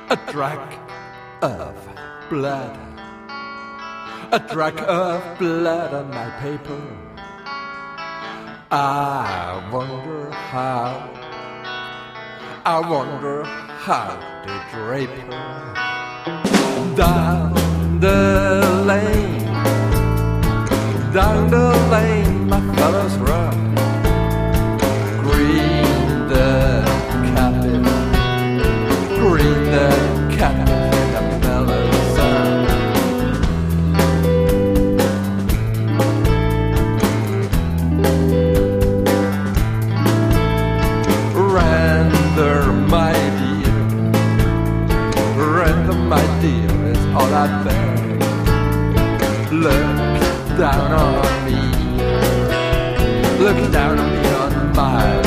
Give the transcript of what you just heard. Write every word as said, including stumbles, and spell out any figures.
a drag of blood, a drag of blood on my paper. I wonder how, I wonder how to drape her down the lane, down the lane my fellows run. Green the cabin, green the cabin in the mellow sun. Render, my dear, render, my dear, is all I beg. Look down on me, look down on me on my